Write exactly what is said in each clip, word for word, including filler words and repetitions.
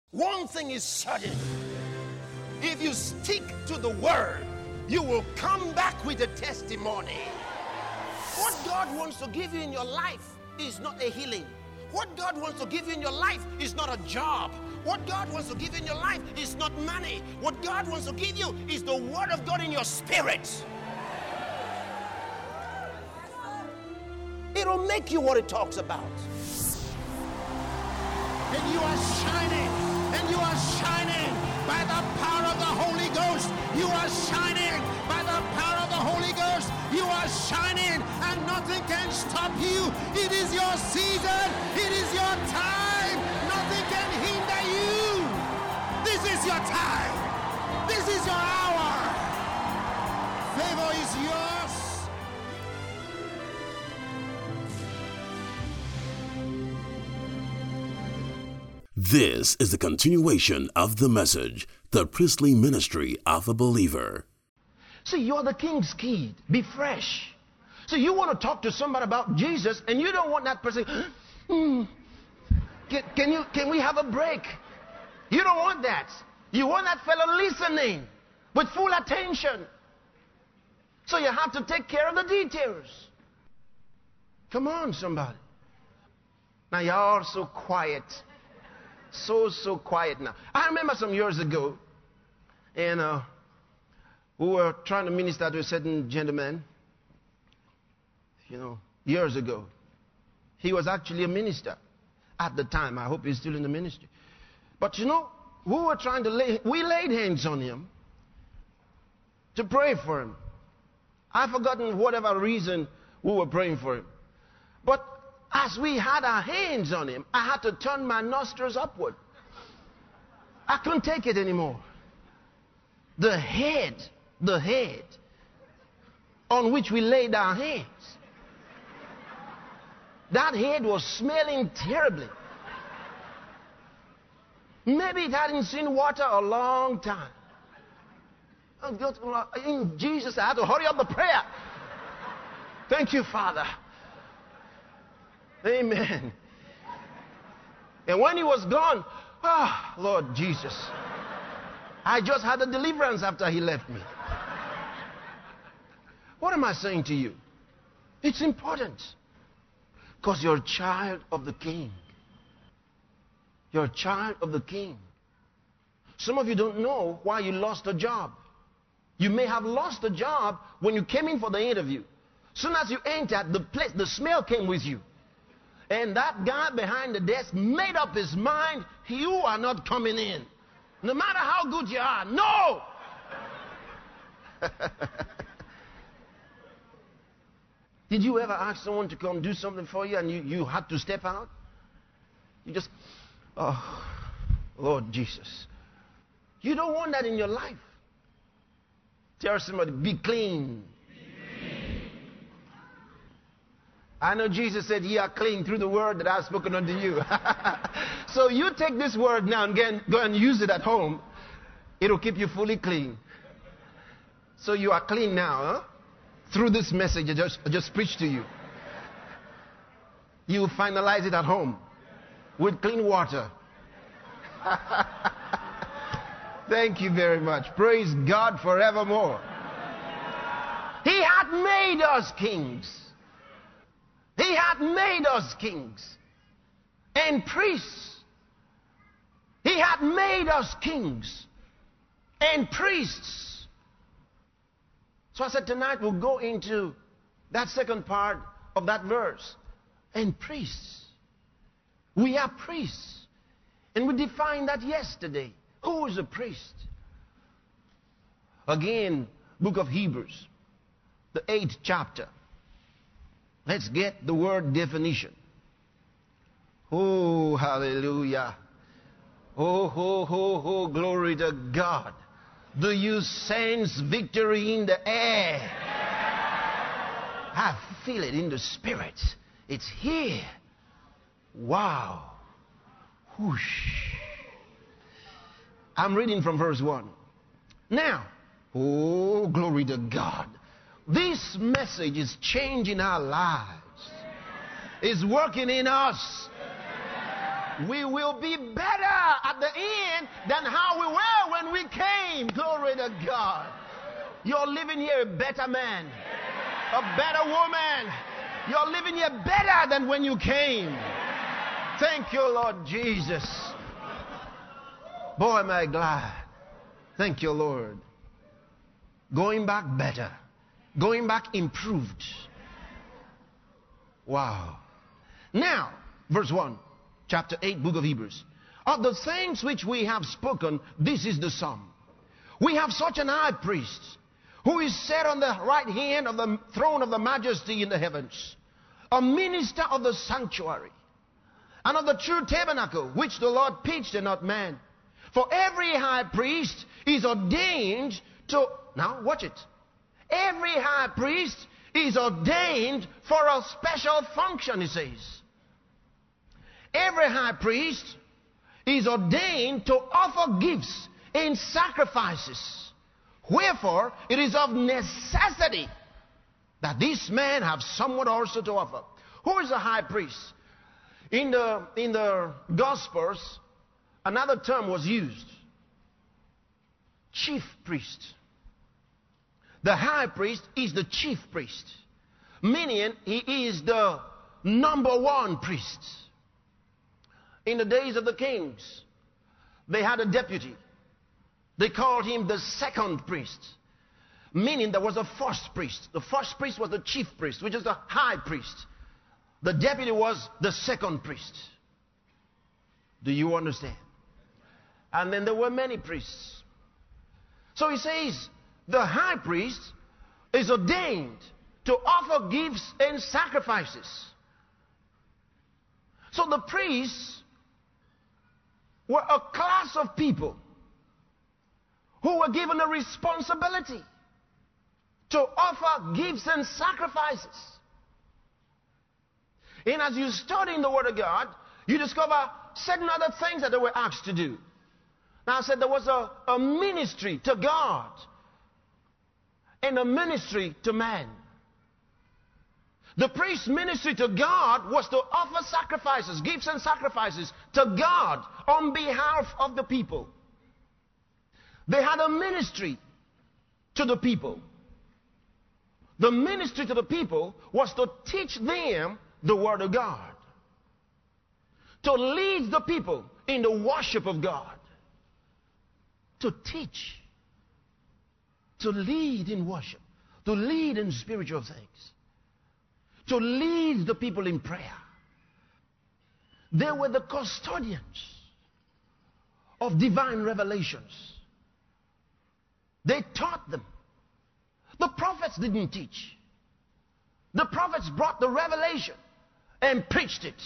One thing is certain. If you stick to the word, you will come back with a testimony. What God wants to give you in your life is not a healing. What God wants to give you in your life is not a job. What God wants to give you in your life is not money. What God wants to give you is the word of God in your spirit. It'll make you what it talks about. And you are shining, and you are shining by the power of the Holy Ghost. You are shining by the power of the Holy Ghost. You are shining, and nothing can stop you. It is your season. It is your time. Nothing can hinder you. This is your time. This is your hour. Favor is yours. This is the continuation of the message, the priestly ministry of a believer. See, you're the king's kid. Be fresh. So you want to talk to somebody about Jesus, and you don't want that person, hmm, can, can, you, can we have a break? You don't want that. You want that fellow listening with full attention. So you have to take care of the details. Come on, somebody. Now, y'all are so quiet. So, so quiet now. I remember some years ago, and uh, we were trying to minister to a certain gentleman, you know, years ago. He was actually a minister at the time. I hope he's still in the ministry. But, you know, we were trying to lay, we laid hands on him to pray for him. I've forgotten whatever reason we were praying for him. But as we had our hands on him, I had to turn my nostrils upward. I couldn't take it anymore. The head, the head on which we laid our hands, that head was smelling terribly. Maybe it hadn't seen water a long time. In Jesus, I had to hurry up the prayer. Thank you, Father. Amen. And when he was gone, ah, oh, Lord Jesus, I just had a deliverance after he left me. What am I saying to you? It's important. Because you're a child of the King. You're a child of the King. Some of you don't know why you lost a job. You may have lost a job when you came in for the interview. Soon as you entered the place, the smell came with you. And that guy behind the desk made up his mind, you are not coming in. No matter how good you are. No! Did you ever ask someone to come do something for you and you, you had to step out? You just, oh, Lord Jesus. You don't want that in your life. Tell somebody, be clean. I know Jesus said, ye are clean through the word that I've spoken unto you. So you take this word now and again, go and use it at home. It'll keep you fully clean. So you are clean now, huh? Through this message I just, I just preached to you. You finalize it at home with clean water. Thank you very much. Praise God forevermore. He had made us kings. He had made us kings and priests. He had made us kings and priests. So I said tonight we'll go into that second part of that verse. And priests. We are priests. And we defined that yesterday. Who is a priest? Again, book of Hebrews, the eighth chapter. Let's get the word definition. Oh, hallelujah. Oh, ho, ho, ho, glory to God. Do you sense victory in the air? I feel it in the spirit. It's here. Wow. Whoosh. I'm reading from verse one. Now, oh, glory to God. This message is changing our lives. It's working in us. We will be better at the than how we were when we came. Glory to God. You're living here a better man, a better woman. You're living here better than when you came. Thank you, Lord Jesus. Boy, am I glad. Thank you, Lord. Going back better. Going back improved. Wow. Now, verse one, chapter eight, book of Hebrews. Of the things which we have spoken, this is the sum. We have such an high priest, who is set on the right hand of the throne of the majesty in the heavens, a minister of the sanctuary, and of the true tabernacle, which the Lord pitched and not man. For every high priest is ordained to... Now, watch it. Every high priest is ordained for a special function, he says. Every high priest is ordained to offer gifts and sacrifices. Wherefore, it is of necessity that this man have someone also to offer. Who is a high priest? In the, in the Gospels, another term was used. Chief priest. The high priest is the chief priest, meaning he is the number one priest. In the days of the kings, they had a deputy. They called him the second priest, meaning there was a first priest. The first priest was the chief priest, which is the high priest. The deputy was the second priest. Do you understand? And then there were many priests. So he says, the high priest is ordained to offer gifts and sacrifices. So the priests were a class of people who were given a responsibility to offer gifts and sacrifices. And as you study in the Word of God, you discover certain other things that they were asked to do. Now I said there was a, a ministry to God and a ministry to man. The priest's ministry to God was to offer sacrifices, gifts and sacrifices to God on behalf of the people. They had a ministry to the people. The ministry to the people was to teach them the Word of God, to lead the people in the worship of God, to teach, to lead in worship, to lead in spiritual things, to lead the people in prayer. They were the custodians of divine revelations. They taught them. The prophets didn't teach. The prophets brought the revelation and preached it.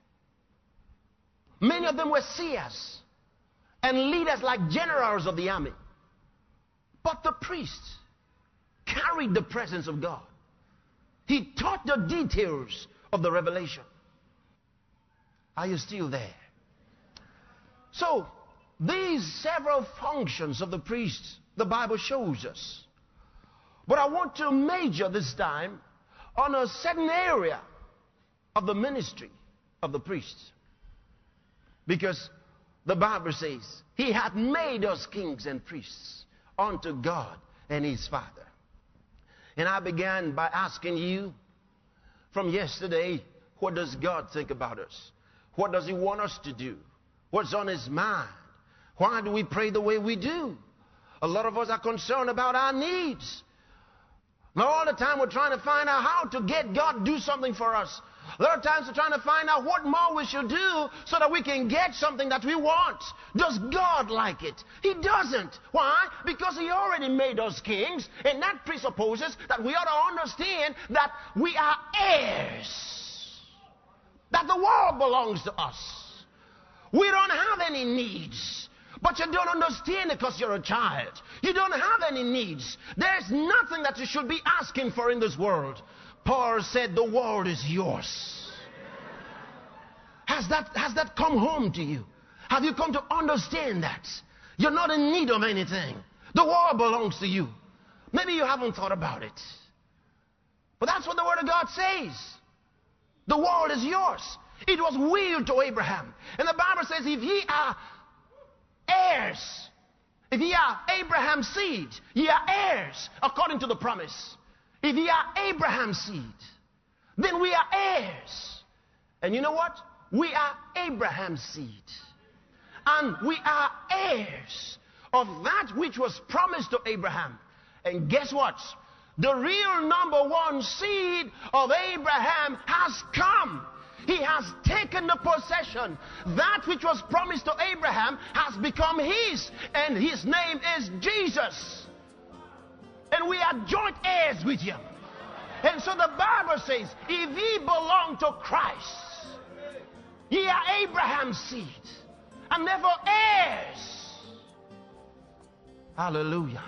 Many of them were seers and leaders like generals of the army. But the priest carried the presence of God. He taught the details of the revelation. Are you still there? So, these several functions of the priest, the Bible shows us. But I want to major this time on a certain area of the ministry of the priest. Because the Bible says, He hath made us kings and priests unto God and His Father. And I began by asking you from yesterday, what does God think about us? What does He want us to do? What's on His mind? Why do we pray the way we do? A lot of us are concerned about our needs. Now all the time we're trying to find out how to get God to do something for us. A lot of times we're trying to find out what more we should do so that we can get something that we want. Does God like it? He doesn't. Why? Because He already made us kings, and that presupposes that we ought to understand that we are heirs. That the world belongs to us. We don't have any needs. But you don't understand it because you're a child. You don't have any needs. There's nothing that you should be asking for in this world. Paul said the world is yours. Has that, has that come home to you? Have you come to understand that? You're not in need of anything. The world belongs to you. Maybe you haven't thought about it. But that's what the Word of God says. The world is yours. It was willed to Abraham. And the Bible says if ye are heirs If ye are Abraham's seed, ye are heirs according to the promise. If ye are Abraham's seed, then we are heirs. And you know what? We are Abraham's seed. And we are heirs of that which was promised to Abraham. And guess what? The real number one seed of Abraham has come. He has taken the possession. That which was promised to Abraham has become his. And his name is Jesus. And we are joint heirs with him. And so the Bible says, if ye belong to Christ, ye are Abraham's seed. And therefore heirs. Hallelujah.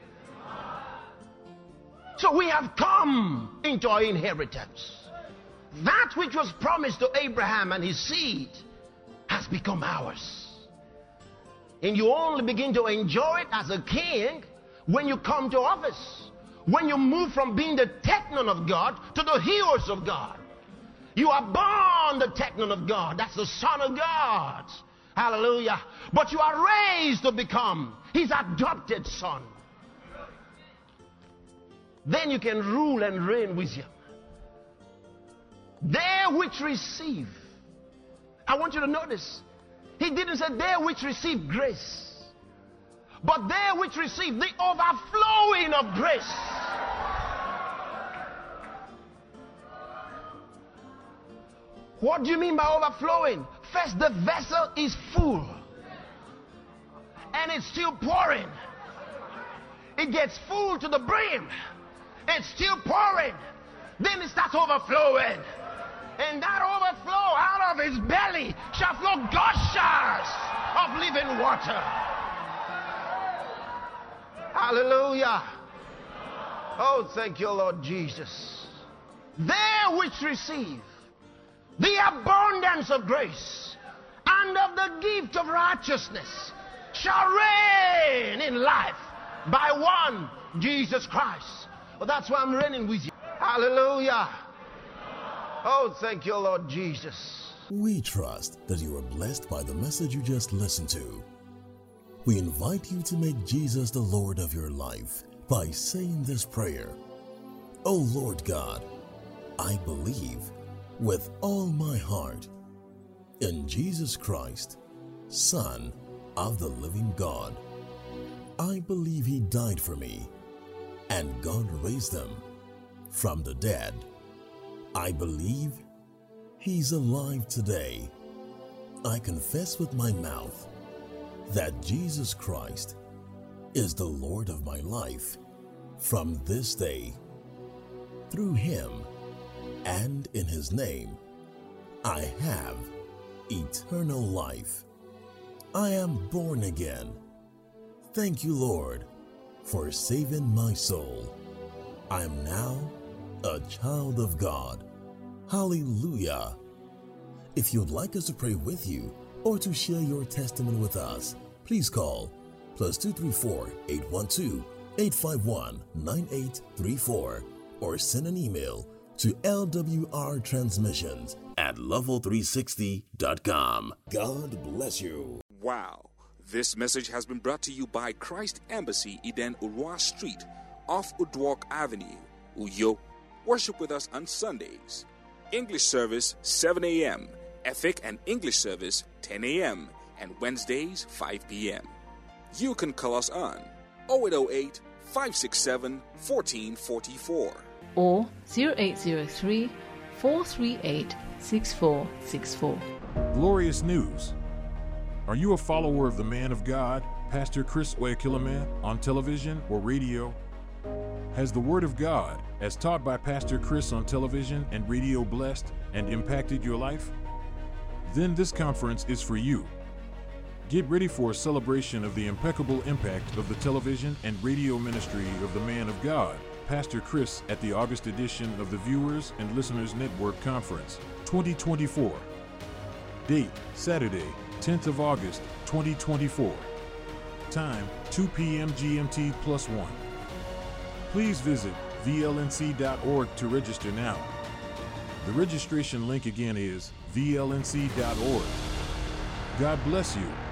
So we have come into our inheritance. That which was promised to Abraham and his seed has become ours. And you only begin to enjoy it as a king when you come to office. When you move from being the technon of God to the heroes of God. You are born the technon of God. That's the Son of God. Hallelujah. But you are raised to become his adopted son. Then you can rule and reign with him. They which receive. I want you to notice. He didn't say they which receive grace. But they which receive the overflowing of grace. What do you mean by overflowing? First, the vessel is full. And it's still pouring. It gets full to the brim. It's still pouring. Then it starts overflowing. And that overflow out of his belly shall flow gushers of living water. Hallelujah. Oh, thank you, Lord Jesus. They which receive the abundance of grace and of the gift of righteousness shall reign in life by one, Jesus Christ. Well, that's why I'm reigning with you. Hallelujah. Oh, thank you, Lord Jesus. We trust that you are blessed by the message you just listened to. We invite you to make Jesus the Lord of your life by saying this prayer. Oh Lord God, I believe with all my heart in Jesus Christ, Son of the living God. I believe he died for me and God raised him from the dead. I believe he's alive today. I confess with my mouth that Jesus Christ is the Lord of my life from this day. Through him and in his name, I have eternal life. I am born again. Thank you, Lord, for saving my soul. I am now a child of God. Hallelujah. If you'd like us to pray with you or to share your testimony with us, please call plus two three four, eight one two, eight five one, nine eight three four or send an email to L W R transmissions at level three sixty dot com. God bless you. Wow. This message has been brought to you by Christ Embassy, Eden Urwa Street, off Udwalk Avenue, Uyo. Worship with us on Sundays. English service seven a.m., Ethic and English service ten a.m., and Wednesdays five p.m. You can call us on oh eight oh eight, five six seven, one four four four or zero eight zero three, four three eight, six four six four. Glorious news. Are you a follower of the man of God, Pastor Chris Oyakhilome, on television or radio? Has the Word of God, as taught by Pastor Chris on television and radio, blessed and impacted your life? Then this conference is for you. Get ready for a celebration of the impeccable impact of the television and radio ministry of the man of God, Pastor Chris, at the August edition of the Viewers and Listeners Network Conference twenty twenty-four. Date, Saturday, tenth of August, twenty twenty-four. Time, two p.m. G M T plus one. Please visit V L N C dot org to register now. The registration link again is V L N C dot org. God bless you.